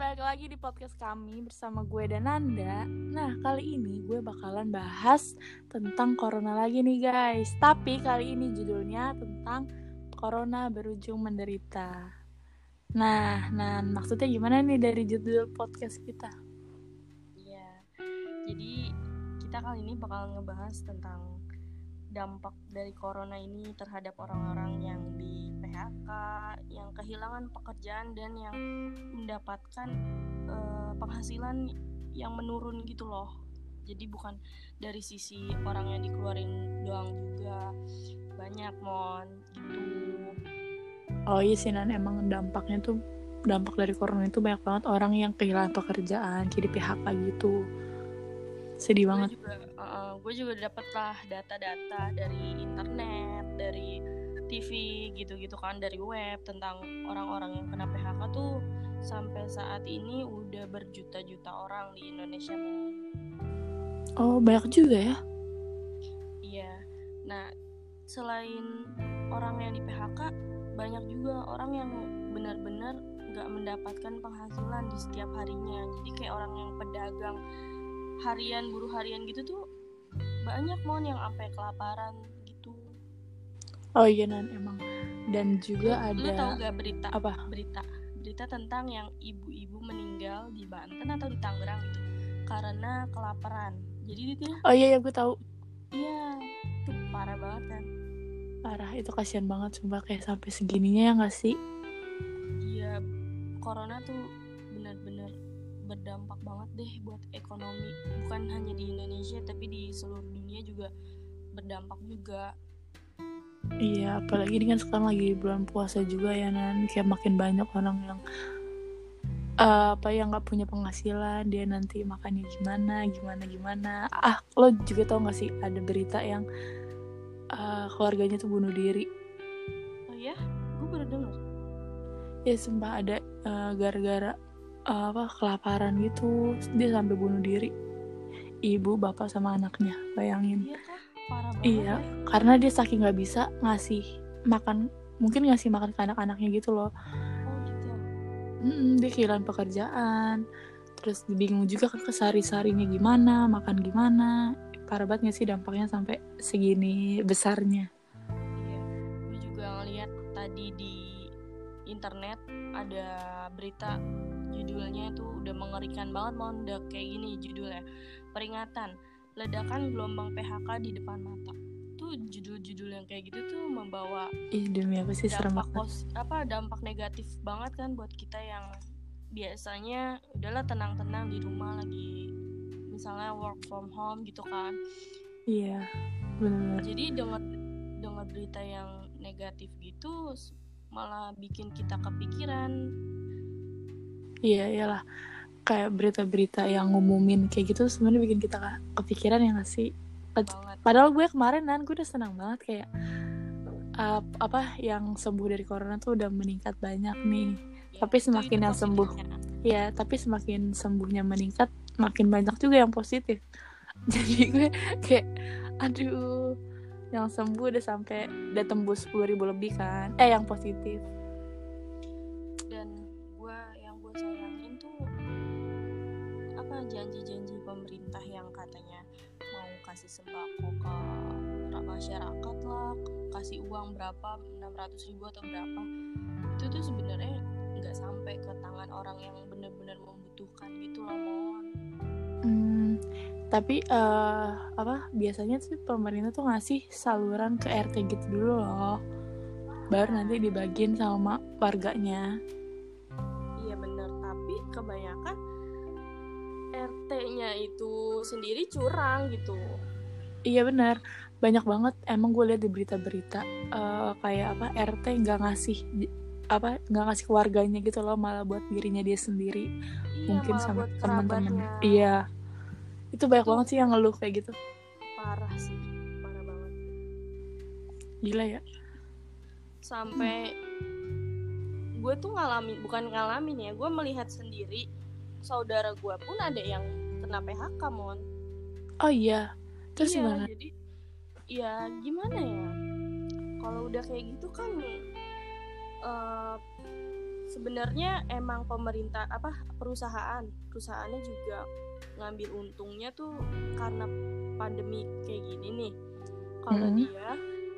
balik lagi di podcast kami bersama gue dan Nanda. Nah, kali ini gue bakalan bahas tentang corona lagi nih guys. Tapi kali ini judulnya tentang corona berujung menderita. Nah, maksudnya gimana nih dari judul podcast kita? Iya, jadi kita kali ini bakal ngebahas tentang dampak dari corona ini terhadap orang-orang yang di PHK, yang kehilangan pekerjaan dan yang mendapatkan penghasilan yang menurun gitu loh. Jadi bukan dari sisi orang yang dikeluarin doang juga, banyak gitu. Oh iya sih Nan, emang dampak dari corona itu banyak banget orang yang kehilangan pekerjaan, jadi PHK gitu. Sedih banget. Gue juga dapet lah data-data dari internet, dari TV gitu-gitu kan, dari web tentang orang-orang yang kena PHK tuh sampai saat ini udah berjuta-juta orang di Indonesia. Oh, banyak juga ya? Iya. Nah, selain orang yang di PHK, banyak juga orang yang benar-benar gak mendapatkan penghasilan di setiap harinya. Jadi kayak orang yang pedagang harian, buruh harian gitu tuh banyak yang sampai kelaparan gitu. Oh iya Nan, emang. Dan juga lu ada. Tahu gak berita? Apa? Berita tentang yang ibu-ibu meninggal di Banten atau di Tangerang gitu karena kelaparan. Jadi itu ya. Oh iya gue tahu. Iya, itu parah banget kan. Parah, itu kasihan banget sumpah, kayak sampai segininya ya nggak sih? Iya, corona tuh benar-benar berdampak banget deh buat ekonomi, bukan hanya di Indonesia tapi di seluruh dunia juga berdampak juga. Iya, apalagi ini kan sekarang lagi bulan puasa juga ya Nan, kayak makin banyak orang yang yang nggak punya penghasilan, dia nanti makannya gimana. Lo juga tau nggak sih ada berita yang keluarganya tuh bunuh diri? Oh ya, gue baru dengar. Ya sumpah ada gara-gara kelaparan gitu, dia sampai bunuh diri, ibu, bapak sama anaknya, bayangin. Iya kah? Parah banget. Iya, karena dia saking nggak bisa ngasih makan ke anak-anaknya gitu loh. Oh gitu. Dia kehilangan pekerjaan, terus bingung juga kan kesehari-harinya gimana, makan gimana. Parah banget gak sih dampaknya sampai segini besarnya? Iya, gue juga ngeliat tadi di internet ada berita judulnya itu udah mengerikan banget, udah kayak gini judulnya, peringatan ledakan gelombang PHK di depan mata. Tuh judul-judul yang kayak gitu tuh membawa demi apa sih, serem banget. Dampak negatif banget kan buat kita yang biasanya udahlah tenang-tenang di rumah lagi misalnya work from home gitu kan. Iya, benar. Jadi dengar berita yang negatif gitu malah bikin kita kepikiran. Iya, iyalah. Kayak berita-berita yang ngumumin kayak gitu sebenarnya bikin kita kepikiran ya nggak sih? Padahal gue kemarin gue udah senang banget kayak yang sembuh dari corona tuh udah meningkat banyak nih. Ya, tapi semakin yang sembuh, ya tapi semakin sembuhnya meningkat, makin banyak juga yang positif. Jadi gue kayak aduh, yang sembuh udah tembus 10.000 lebih kan, yang positif. Dan yang gue sayangin tuh janji-janji pemerintah yang katanya mau kasih sembako ke masyarakat lah, kasih uang berapa, 600.000 atau berapa, itu tuh sebenarnya nggak sampai ke tangan orang yang benar-benar membutuhkan gitu loh Tapi biasanya sih pemerintah tuh ngasih saluran ke RT gitu dulu loh, baru nanti dibagiin sama warganya. Iya bener, tapi kebanyakan RT-nya itu sendiri curang gitu. Iya benar, banyak banget emang gue lihat di berita-berita kayak RT nggak ngasih ke warganya gitu loh, malah buat dirinya dia sendiri. Iya, mungkin sama teman-teman. Iya, itu banyak banget sih yang ngeluh kayak gitu. Parah sih, parah banget. Gila ya. Sampai gue tuh bukan ngalamin ya, gue melihat sendiri saudara gue pun ada yang kena PHK mon. Oh iya, terus gimana? Jadi ya gimana ya, kalau udah kayak gitu kan sebenarnya emang perusahaannya juga ngambil untungnya tuh karena pandemi kayak gini nih. Kalau dia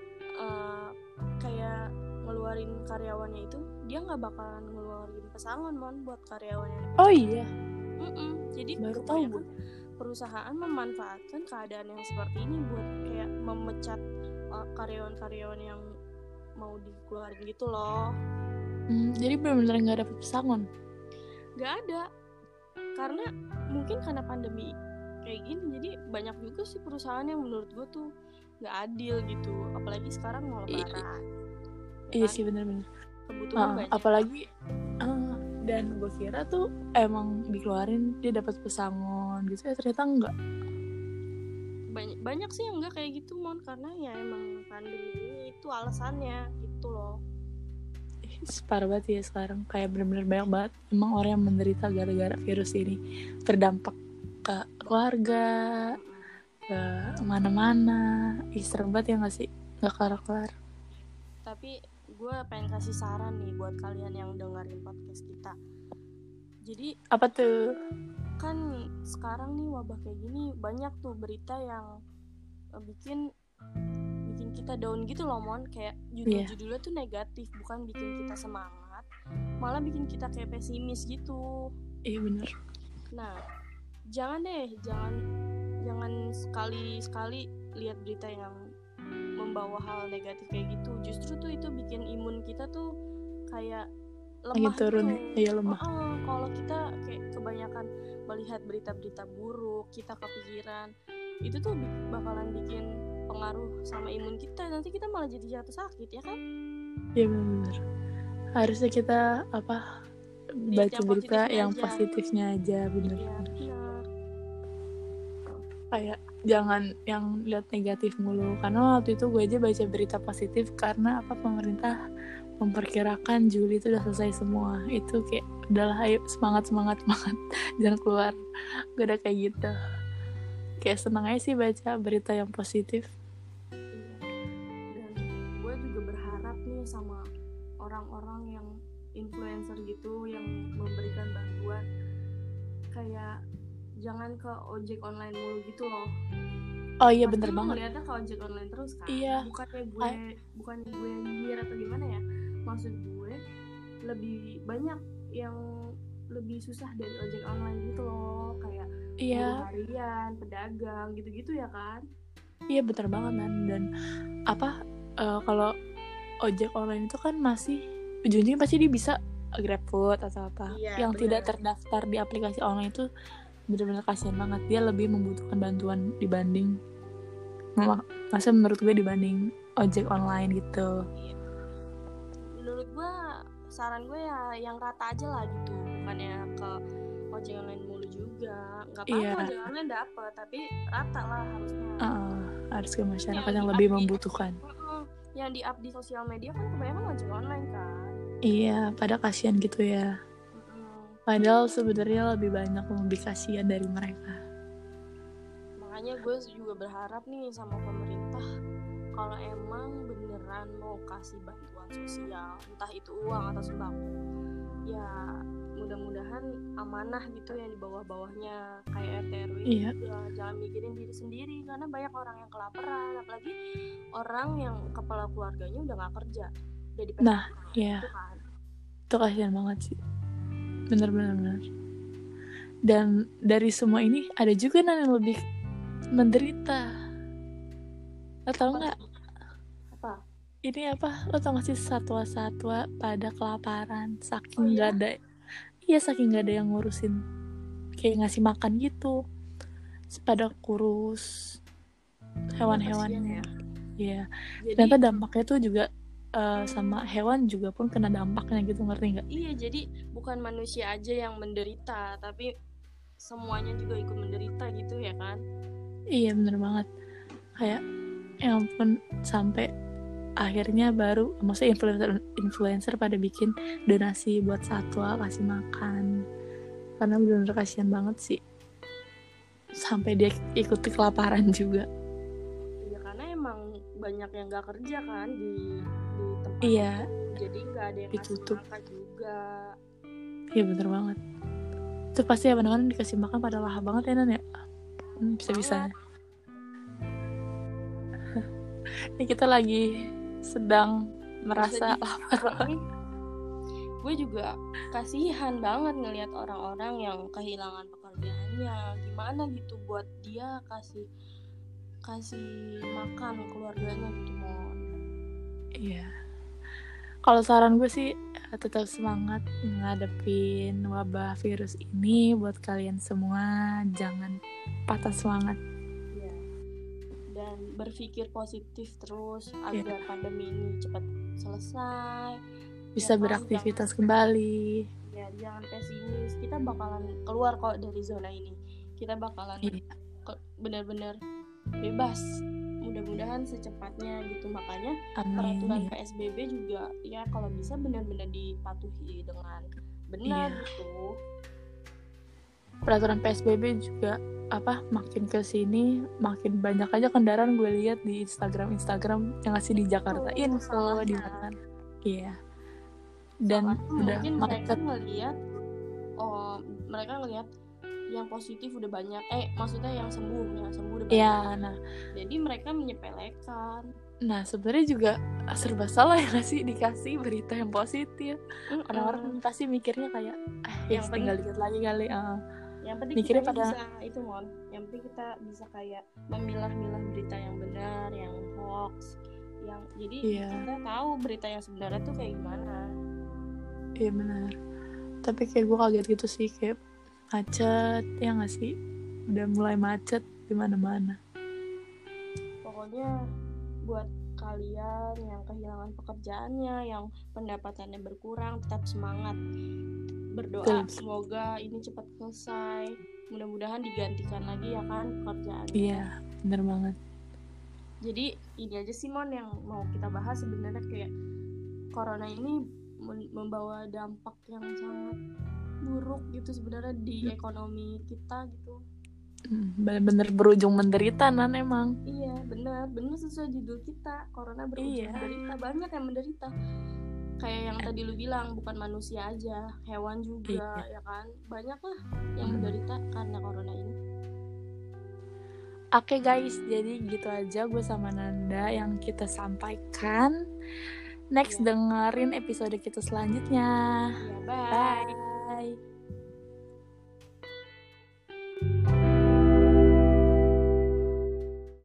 kayak ngeluarin karyawannya itu, dia nggak bakalan ngeluarin pesangon buat karyawannya. Oh iya. Jadi baru tahu gue. Perusahaan memanfaatkan keadaan yang seperti ini buat kayak memecat karyawan-karyawan yang mau dikeluarin gitu loh. Jadi benar-benar nggak ada pesangon? Nggak ada, karena mungkin karena pandemi kayak gini, jadi banyak juga sih perusahaan yang menurut gue tuh nggak adil gitu, apalagi sekarang mau lebaran. Iya sih, benar-benar. Kebutuhan banyak. Apalagi dan gue kira tuh emang dikeluarin dia dapat pesangon gitu ya, ternyata enggak. Banyak sih yang enggak kayak gitu karena ya emang pandemi ini itu alasannya gitu loh. Parah banget ya sekarang, kayak benar-benar banyak banget emang orang yang menderita gara-gara virus ini, terdampak ke keluarga, ke mana-mana. Serem banget ya nggak sih, nggak kelar-kelar. Tapi gue pengen kasih saran nih buat kalian yang dengerin podcast kita. Jadi apa tuh? Kan sekarang nih wabah kayak gini, banyak tuh berita yang bikin kita down gitu loh kayak judul-judulnya tuh negatif, bukan bikin kita semangat, malah bikin kita kayak pesimis gitu. Iya bener. Nah jangan sekali-sekali lihat berita yang membawa hal negatif kayak gitu. Justru tuh itu bikin imun kita tuh kayak lemah turun. Iya, lemah. Kalau kita kayak kebanyakan melihat berita-berita buruk, kita kepikiran, itu tuh bakalan bikin pengaruh sama imun kita, nanti kita malah jadi jatuh sakit, ya kan? Iya benar. Harusnya kita baca berita yang positifnya aja, bener. Kayak jangan yang lihat negatif mulu, karena waktu itu gue aja baca berita positif karena pemerintah memperkirakan Juli itu udah selesai semua. Itu kayak udahlah, ayo semangat jangan keluar. Gue udah kayak gitu, kayak seneng aja sih baca berita yang positif. Dan gue juga berharap nih sama orang-orang yang influencer gitu yang memberikan bantuan, kayak jangan ke ojek online mulu gitu loh. Oh iya, bener banget. Ngeliatnya ke ojek online terus kan. Iya. Bukannya gue nyinyir atau gimana ya, maksud gue lebih banyak yang lebih susah dari ojek online gitu loh, kayak buruh harian, pedagang gitu-gitu ya kan. Iya bener banget dan kalau ojek online itu kan masih ujungnya pasti dia bisa GrabFood atau apa. Yang tidak terdaftar di aplikasi online itu benar-benar kasihan banget. Dia lebih membutuhkan bantuan dibanding menurut gue dibanding ojek online gitu. Menurut gue saran gue ya yang rata aja lah gitu, bukannya ke ojek online mulu juga. Nggak apa-apa ojek online dapet, tapi rata lah harusnya. Harus ke masyarakat yang lebih membutuhkan. Yang di-up di sosial media kan kebanyakan ojek online kan. Iya, pada kasihan gitu ya. Padahal sebenarnya lebih banyak lebih kasihan dari mereka. Makanya gue juga berharap nih sama pemerintah, kalau emang beneran mau kasih bantuan sosial, entah itu uang atau sembako, ya mudah-mudahan amanah gitu yang di bawah-bawahnya kayak RT RW. Iya. Ya, jangan mikirin diri sendiri, karena banyak orang yang kelaparan, apalagi orang yang kepala keluarganya udah nggak kerja, jadi PHK. Nah, iya. Itu kasihan banget sih. Bener. Dan dari semua ini ada juga yang lebih menderita. Lo tau nggak? Apa? Ini lo tau gak sih satwa-satwa pada kelaparan saking nggak ada. Iya, saking nggak ada yang ngurusin, kayak ngasih makan gitu, pada kurus hewan-hewannya. Iya. Ternyata dampaknya tuh juga sama hewan juga pun kena dampaknya gitu, ngerti nggak? Iya, jadi bukan manusia aja yang menderita, tapi semuanya juga ikut menderita gitu ya kan? Iya bener banget. Kayak ya ampun, sampai akhirnya baru maksudnya influencer pada bikin donasi buat satwa, kasih makan, karena bener-bener kasihan banget sih, sampai dia ikuti kelaparan juga. Iya, karena emang banyak yang gak kerja kan di tempat. Iya, jadi nggak ada yang ngasih ditutup. makan juga. Iya bener banget. Itu pasti abang-abang dikasih makan pada lahap banget ya Nan ya. Bisa-bisanya. Ini kita lagi sedang merasa lapar. Gue juga kasihan banget ngelihat orang-orang yang kehilangan pekerjaannya. Gimana gitu buat dia kasih makan keluarganya gitu, Mon. Iya. Kalau saran gue sih tetap semangat ngadepin wabah virus ini buat kalian semua. Jangan patah semangat. Iya. Dan berpikir positif terus agar pandemi ini cepat selesai. Bisa beraktivitas kembali. Ya, jangan pesimis. Kita bakalan keluar kok dari zona ini. Kita bakalan benar-benar bebas. Mudah-mudahan secepatnya gitu. Makanya peraturan PSBB juga ya kalau bisa benar-benar dipatuhi dengan benar gitu. Peraturan PSBB juga makin ke sini makin banyak aja kendaraan gue lihat di Instagram yang ngasih di Jakarta info di mana. Iya. Dan udah mereka ngelihat yang positif udah banyak, maksudnya yang sembuh udah banyak. Iya, nah. Jadi mereka menyepelekan. Nah, sebenarnya juga serba salah ya nggak sih dikasih berita yang positif. Orang-orang pasti mikirnya kayak yang tinggal dikit lagi kali. Yang penting mikirnya kita bisa itu Mon. Yang penting kita bisa kayak memilah-milah berita yang benar, yang hoax, yang jadi kita tahu berita yang sebenarnya tuh kayak gimana. Iya benar. Tapi kayak gue kaget gitu sih, kayak macet ya nggak sih? Udah mulai macet di mana-mana. Pokoknya buat kalian yang kehilangan pekerjaannya, yang pendapatannya berkurang, tetap semangat. Berdoa semoga ini cepat selesai. Mudah-mudahan digantikan lagi ya kan pekerjaannya. Iya, benar banget. Jadi ini aja sih Mon yang mau kita bahas sebenarnya, kayak corona ini membawa dampak yang sangat buruk gitu sebenarnya di ekonomi kita gitu. Bener-bener berujung menderita Nan emang. Iya benar sesuai judul kita, corona berujung menderita. Banyak yang menderita, kayak yang tadi lu bilang, bukan manusia aja, hewan juga ya kan, banyak lah yang menderita karena corona ini. Oke guys, jadi gitu aja gue sama Nanda yang kita sampaikan. Next dengerin episode kita selanjutnya. Bye.